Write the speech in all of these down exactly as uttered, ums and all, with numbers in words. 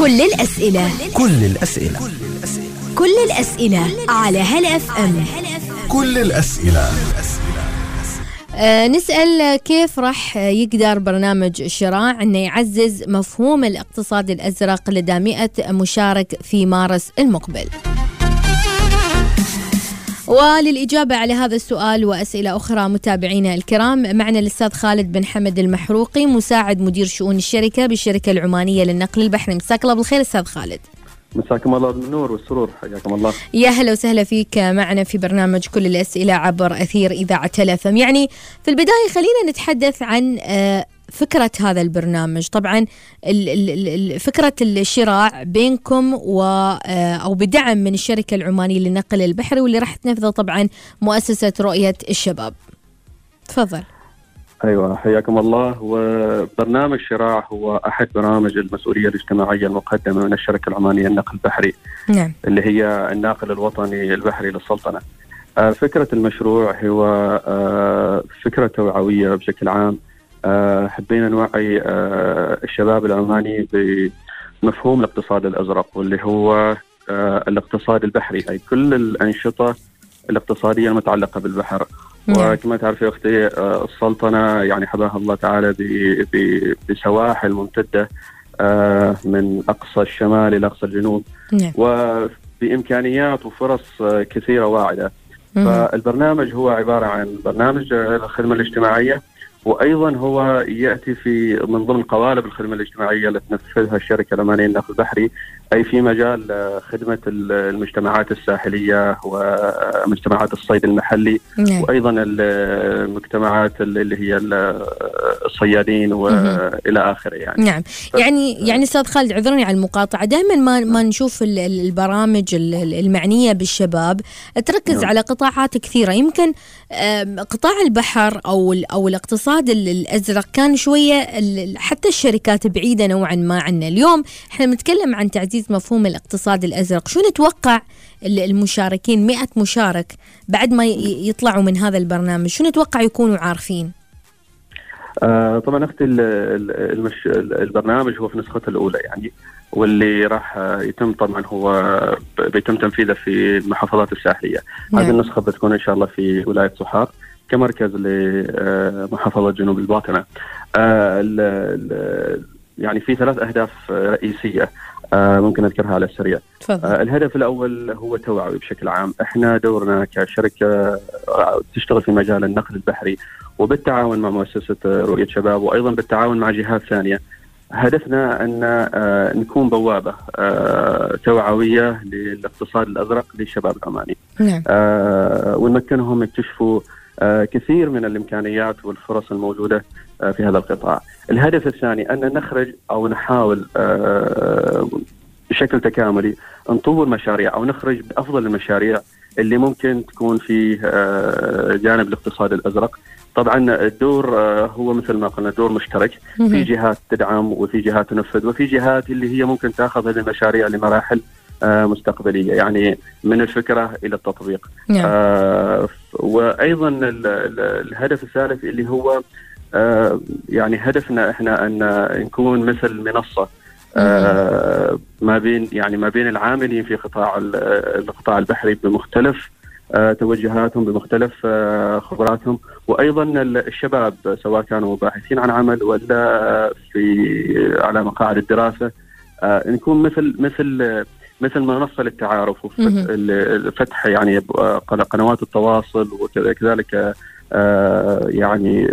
كل الأسئلة كل الأسئلة كل الأسئلة على هلا اف ام. كل الأسئلة. أه نسأل كيف راح يقدر برنامج الشراع أنه يعزز مفهوم الاقتصاد الأزرق لدى مئة مشارك في مارس المقبل. وللإجابة على هذا السؤال وأسئلة أخرى متابعينا الكرام، معنا الأستاذ خالد بن حمد المحروقي، مساعد مدير شؤون الشركة بالشركة العمانية للنقل البحري. مساك الله بالخير أستاذ خالد. مساكم الله بالنور والسرور، حياكم الله. يا هلا وسهلا فيك معنا في برنامج كل الأسئلة عبر أثير إذاعة هلا اف ام. يعني في البداية خلينا نتحدث عن فكرة هذا البرنامج. طبعا فكرة الشراع بينكم و أو بدعم من الشركة العمانية للنقل البحري واللي راح تنفذه طبعا مؤسسة رؤية الشباب. تفضل. أيوة، حياكم الله. وبرنامج شراع هو أحد برامج المسؤولية الاجتماعية المقدمة من الشركة العمانية للنقل البحري. نعم. اللي هي الناقل الوطني البحري للسلطنة. فكرة المشروع هو فكرة توعوية بشكل عام. حبينا نوعي الشباب العماني بمفهوم الاقتصاد الأزرق، واللي هو الاقتصاد البحري، أي كل الأنشطة الاقتصادية المتعلقة بالبحر. وكما تعرفي أختي، السلطنة يعني حباها الله تعالى بسواحل ممتدة من أقصى الشمال إلى أقصى الجنوب، وبإمكانيات وفرص كثيرة واعدة. فالبرنامج هو عبارة عن برنامج الخدمة الاجتماعية، وأيضا هو يأتي في من ضمن قوالب الخدمة الاجتماعية التي تنفذها الشركة العمانية للنقل البحري، أي في مجال خدمة المجتمعات الساحلية ومجتمعات الصيد المحلي. نعم. وأيضا المجتمعات اللي هي الصيادين وإلى آخره. يعني نعم. يعني يعني أستاذ خالد، عذرني على المقاطعة، دائما ما ما نشوف البرامج المعنية بالشباب تركز نعم. على قطاعات كثيرة. يمكن قطاع البحر أو أو الاقتصاد الأزرق كان شوية حتى الشركات بعيدة نوعا ما عنا. اليوم احنا بنتكلم عن تعزيز مفهوم الاقتصاد الأزرق. شو نتوقع المشاركين مئة مشارك بعد ما يطلعوا من هذا البرنامج، شو نتوقع يكونوا عارفين؟ آه طبعا أختي المش... البرنامج هو في نسخته الأولى يعني، واللي راح يتم طبعا هو بيتم تنفيذه في المحافظات الساحلية. نعم. هذه النسخة بتكون إن شاء الله في ولاية صحار كمركز لمحافظة جنوب الباطنة. آه ال... ال... يعني في ثلاث أهداف رئيسية آه ممكن أذكرها على السريع. آه الهدف الأول هو توعوي بشكل عام. إحنا دورنا كشركة تشتغل في مجال النقل البحري، وبالتعاون مع مؤسسة رؤية شباب، وأيضا بالتعاون مع جهات ثانية. هدفنا أن آه نكون بوابة آه توعوية للاقتصاد الأزرق للشباب العماني. نعم. آه ونمكنهم يكتشفوا آه كثير من الإمكانيات والفرص الموجودة آه في هذا القطاع. الهدف الثاني أن نخرج أو نحاول آه بشكل تكاملي نطور مشاريع أو نخرج بأفضل المشاريع اللي ممكن تكون في آه جانب الاقتصاد الأزرق. طبعا الدور آه هو مثل ما قلنا دور مشترك، في جهات تدعم وفي جهات تنفذ وفي جهات اللي هي ممكن تأخذ هذه المشاريع لمراحل آه مستقبلية، يعني من الفكرة إلى التطبيق. آه وأيضا ال ال الهدف الثالث اللي هو آه يعني هدفنا إحنا أن نكون مثل منصة آه ما بين يعني ما بين العاملين في قطاع القطاع البحري بمختلف آه توجهاتهم، بمختلف آه خبراتهم، وأيضا الشباب سواء كانوا باحثين عن عمل ولا في على مقاعد الدراسة. آه نكون مثل مثل مثل منصة للتعارف وفتح يعني قنوات التواصل، وكذلك آه يعني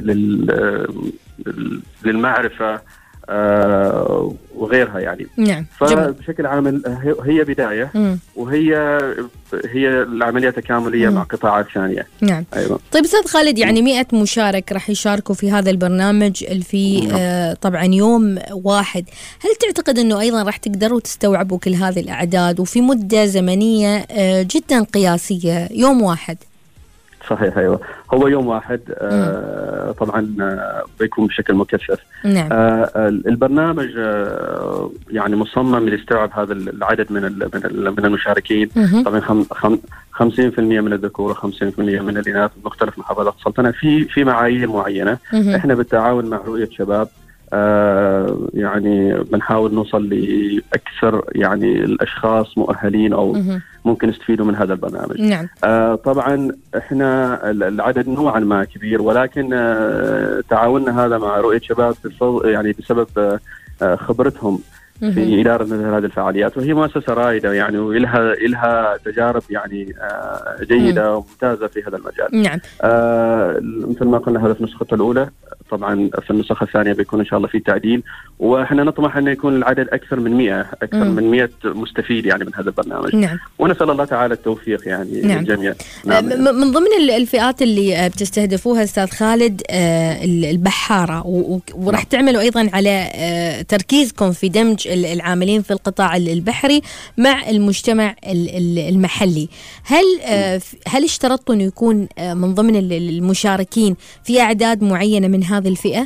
للمعرفة آه وغيرها يعني. نعم. فبشكل عام هي بداية مم. وهي هي العملية تكاملية مم. مع قطاعات ثانية. نعم. أيضا. طيب أستاذ خالد، يعني مئة مشارك راح يشاركوا في هذا البرنامج في آه طبعا يوم واحد. هل تعتقد أنه أيضا راح تقدروا تستوعبوا كل هذه الأعداد وفي مدة زمنية آه جدا قياسية، يوم واحد؟ صحيح. أيوة، هو يوم واحد آه طبعا آه بيكون بشكل مكثف. نعم. آه البرنامج آه يعني مصمم لاستوعاب هذا العدد من من من المشاركين. مم. طبعا خم خم خمسين بالمئة من الذكور وخمسين بالمئة من الإناث بمختلف محافظات السلطنة في في معايير معينة. مم. احنا بالتعاون مع رؤية شباب آه يعني بنحاول نوصل لأكثر يعني الأشخاص مؤهلين أو م- ممكن يستفيدوا من هذا البرنامج. نعم. آه طبعا إحنا العدد نوعا ما كبير، ولكن آه تعاوننا هذا مع رؤية شباب يعني بسبب آه خبرتهم في إدارة مثل هذه الفعاليات، وهي مؤسسة رائدة يعني وإلها إلها تجارب يعني آه جيدة وممتازة في هذا المجال. نعم. آه مثل ما قلنا هذا في نسخته الأولى، طبعا في النسخة الثانية بيكون إن شاء الله في تعديل، وإحنا نطمح أن يكون العدد أكثر من مئة أكثر مم. من مئة مستفيد يعني من هذا البرنامج. نعم. ونسأل الله تعالى التوفيق يعني نعم. للجميع. نعم. من ضمن الفئات اللي بتستهدفوها أستاذ خالد البحارة، وراح تعملوا أيضا على تركيزكم في دمج العاملين في القطاع البحري مع المجتمع المحلي. هل هل اشترطوا أن يكون من ضمن المشاركين في أعداد معينة من هذه الفئة؟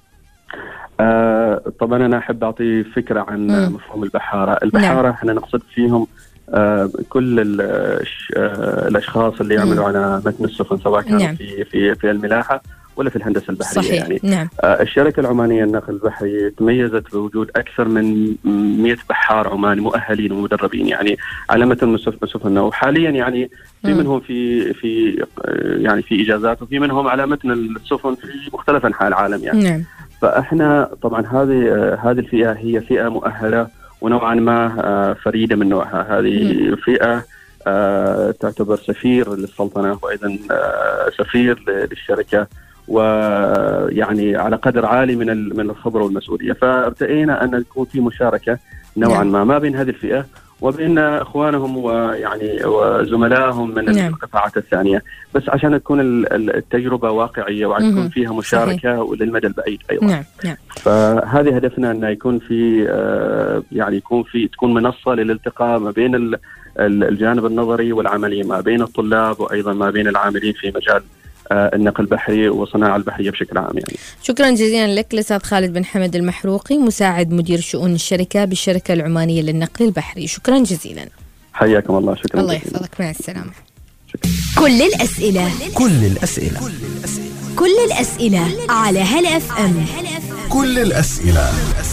آه طبعا أنا أحب أعطي فكرة عن م. مفهوم البحارة. البحارة نعم. احنا نقصد فيهم آه كل آه الأشخاص اللي يعملوا م. على متن السفن، سواء كانوا نعم. في في في الملاحة ولا في الهندسة البحرية. صحيح. يعني نعم. آه الشركة العمانية للنقل البحري تميزت بوجود أكثر من مئة بحار عماني مؤهلين ومدربين يعني على متن السفن، وحاليا يعني في منهم في في يعني في إجازات، وفي منهم على متن السفن في مختلف أنحاء العالم يعني. نعم. فإحنا طبعا هذه هذه الفئة هي فئة مؤهلة ونوعا ما فريدة من نوعها. هذه فئة تعتبر سفير للسلطنة وأيضا سفير للشركة، ويعني على قدر عالي من من الخبرة والمسؤولية. فارتئينا أن يكون في مشاركة نوعا ما ما بين هذه الفئة وبين اخوانهم ويعني وزملائهم من نعم. القطاعات الثانيه، بس عشان تكون التجربه واقعيه وعشان تكون فيها مشاركه وللمدى البعيد ايضا. نعم. نعم. فهذه هدفنا انه يكون في يعني يكون في تكون منصه للالتقاء ما بين الجانب النظري والعملي، ما بين الطلاب وايضا ما بين العاملين في مجال النقل البحري والصناعة البحرية بشكل عام يعني. شكرا جزيلا لك الأستاذ خالد بن حمد المحروقي، مساعد مدير شؤون الشركة بالشركة العمانية للنقل البحري. شكرا جزيلا. حياكم الله. شكرا. الله يحفظك. مع السلامة. شكرا. كل الأسئلة كل الأسئلة كل الأسئلة على هلا اف ام. كل الأسئلة